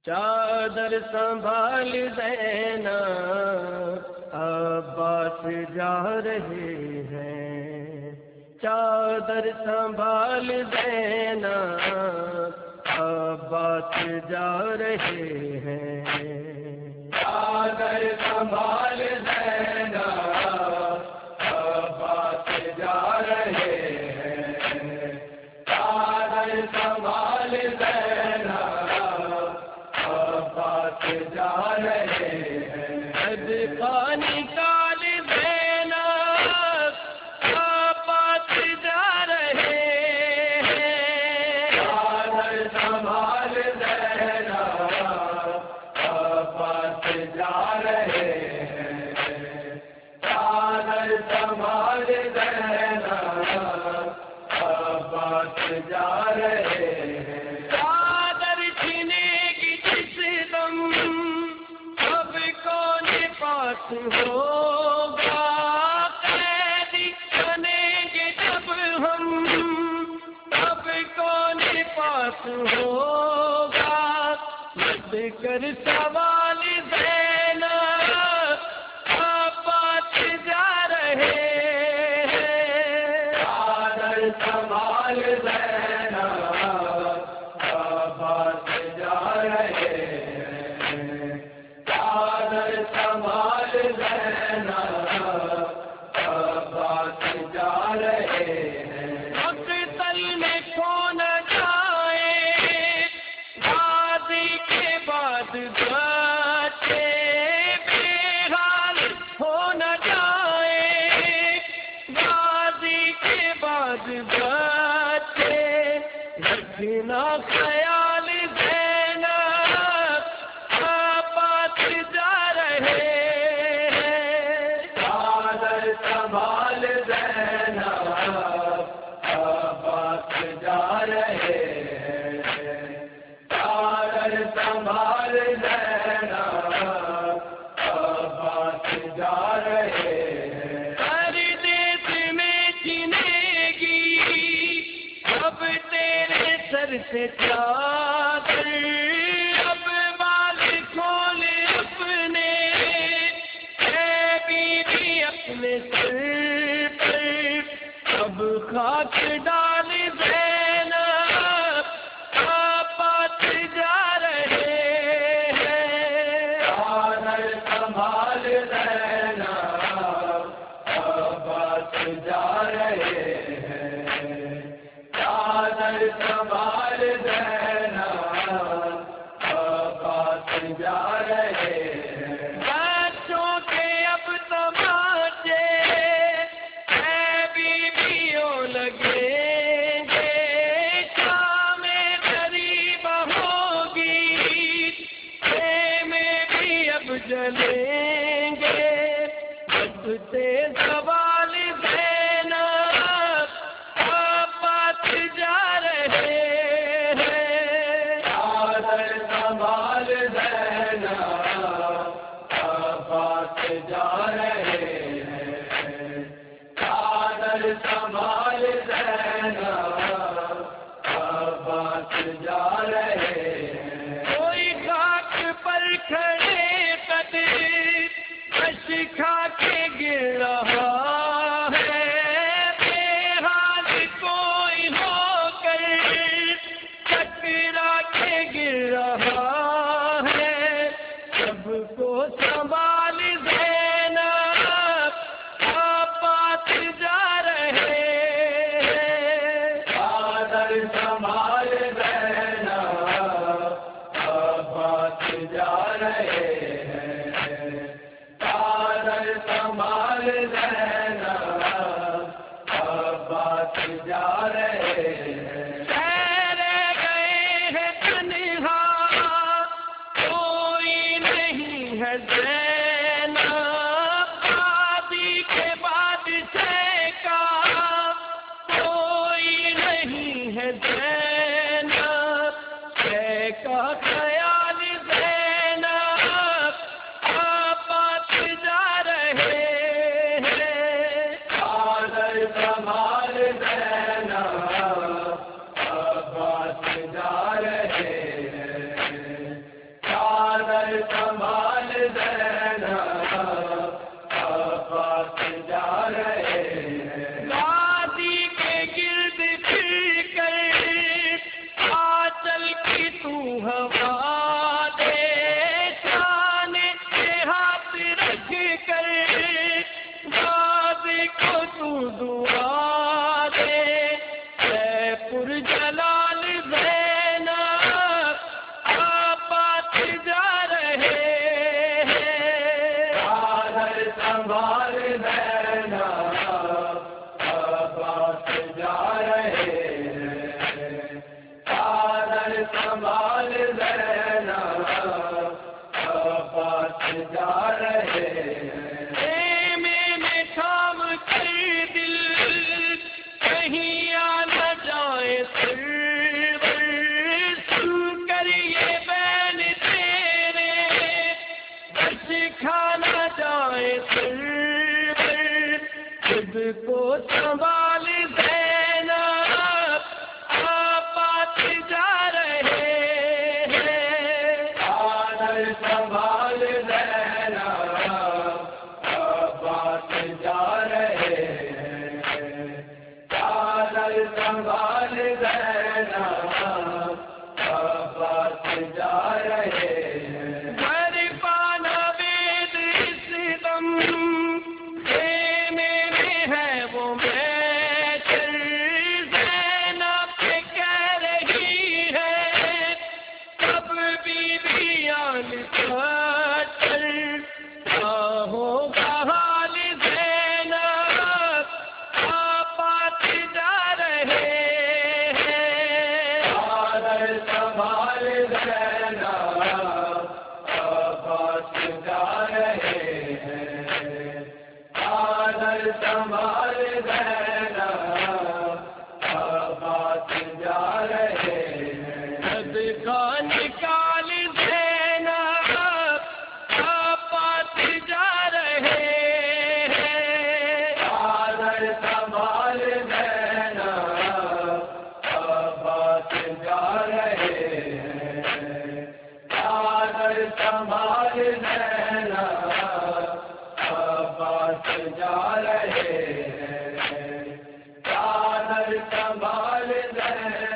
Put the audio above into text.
چادر سنبھال دینا عباس جا رہے ہیں، چادر سنبھال دینا عباس جا رہے ہیں، چادر سنبھال دینا عباس جا رہے ہیں، چادر سنبھال دینا عباس جا رہے ہیں، صدقہ نکال دینا عباس جا رہے ہیں، چادر سنبھال دینا عباس جا رہے ہیں، چادر سنبھال دینا عباس جا رہے ہیں، ہوگا قیدی بنیں گے جب ہم، اب کون پاس ہوگا رد کر سوال دینا عباس جا رہے ہیں، چادر سنبھال دینا عباس جا رہے ہیں، چادر سنبھال دینا عباس جا رہے ہیں، مقتل میں کھو نہ جائے غازی کے بعد بچے، بے حال ہو نہ جائے غازی کے بعد بچے، رکھنا خیال دینا عباس جا رہے ہیں، چادر سنبھال دینا عباس جا رہے ہیں، چادر سنبھال دینا عباس جا رہے ہیں، ہر دیس میں جنے گی اب تیرے سر سے چادر، اب بال کھول اپنے اے بیوی اپنے سر پر، اب خاک ڈال دینا عباس جا رہے ہیں، چادر سنبھال دینا عباس جا رہے ہیں، چادر سنبھال دینا عباس جا رہے ہیں، بچوں کے اب تماشے اے بیویوں لگیں گے، شام غریب ہوگی خیمے بھی اب جلیں گے، بچتے سوال دینا عباس جا رہے ہیں، چادر سنبھال دینا عباس جا رہے ہیں، چادر سنبھال دینا عباس جا رہے ہیں، کوئی خاک پر کھڑے قدر کش کھا کے گر رہا ہے، بے حال کوئی ہو کر ٹکرا کے گر رہا ہے، سب کو سنبھال دینا عباس جا رہے ہیں، چادر سنبھال دینا عباس جا رہے ہیں، چادر سنبھال دینا عباس جا رہے ہیں، ٹھہر گئے ہیں تنہا کوئی نہیں ہے زینب، غازی کے بادشاہ کا کوئی نہیں ہے زینب، شے کا خیال دینا عباس جا رہے ہیں، چادر سنبھال دینا عباس جا رہے ہیں، سنبھال زینب عباس جا رہے ہیں میں تھام کر دل کہیں آ نہ جائے سرور سن کر یہ بین تیرے بس کھا نہ جائے سرور خود کو سنبھال زینب عباس جا رہے ہیں سنبھال زینب عباس جا رہے ہیں سنبھال زینب عباس جا رہے ہیں گھر پانا وید اس دم خیمے میں ہے وہ میچر زینب کہہ رہی ہے کب بیویان چل ہوگا حال زینب عباس جا رہے ہیں سنبھال زینب عباس جا رہے ہیں سنبھال زینب عباس جا رہے ہیں صدقہ نکال زینب عباس جا رہے ہیں سنبھال زینب عباس جا رہے ہیں سنبھال زینب عباس جا رہے ہیں سنبھال زینب